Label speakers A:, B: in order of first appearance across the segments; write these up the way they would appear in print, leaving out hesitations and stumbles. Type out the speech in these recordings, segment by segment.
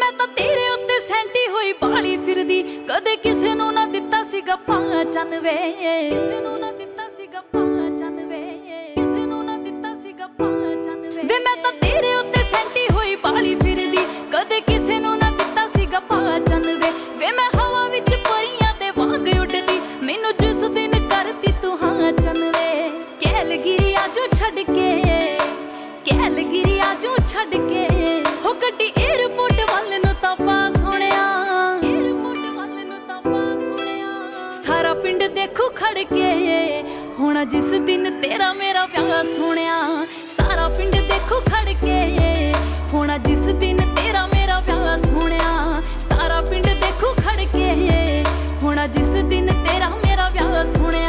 A: मैं तां तेरे उत्ते सैंटी होई बाली फिरदी, कदे किसे नूं ना दित्ता सीगा पहचान वे, किसे नूं ना दित्ता सीगा पहचान वे, किसे नूं ना दित्ता सीगा पहचान वे। मैं तां तेरे उत्ते सैंटी होई बाली फिरदी, कदे किसे नूं ना दित्ता सीगा पहचान वे। मैं हवा विच परियां दे वांग उड़दी, मैनूं जिस दिन करती तू हाँ चन वे। कैलगिरी आजो छड़ के, कैलगिरी आजो छड़ के, हो गड्डी एयरपोर्ट वल नूं तां पास होणिया, एयरपोर्ट वल नूं तां पास होणिया। सारा पिंड देखू खड़ के, होना जिस दिन तेरा मेरा व्याह सोहणिया। सारा पिंड देखू खड़ के, होना जिस दिन तेरा मेरा व्याह सोहणिया। सारा पिंड देखू खड़ के, होना जिस दिन तेरा मेरा व्याह सोहणिया।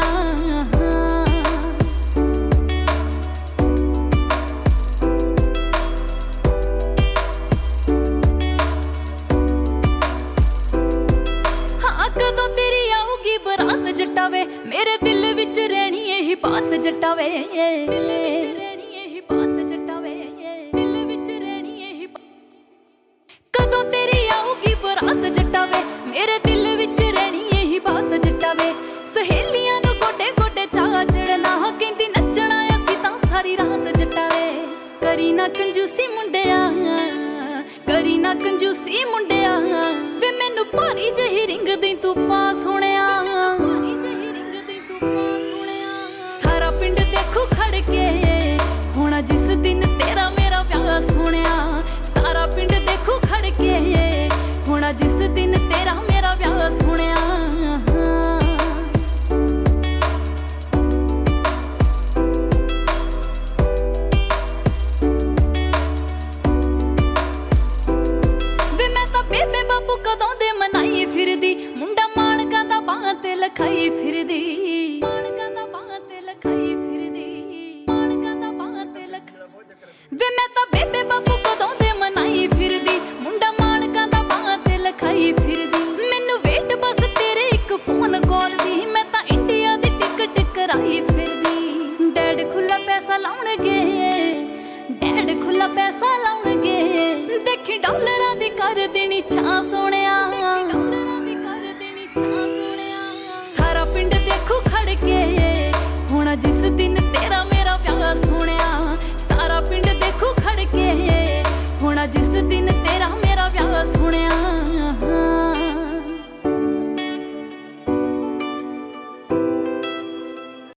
A: कदों तेरी आऊगी बरात जट्टा वे, मेरे दिल विच रहनी यही बात जट्टा वे, दिल विच रहनी यही बात जट्टा वे, दिल विच रहनी यही। कदों तेरी आऊगी बरात जट्टा वे, मेरे दिल विच रहनी यही बात जट्टा वे। सहेलियां नूं गोडे गोडे चाह चढ़ना, कहंदी नच्चना असीं तां सारी रात जट्टा वे। करी ना कंजूसी मुंडिया, करी ना कंजूसी मुंडिया, वे मैनू भारी जही रिंग दी तू पास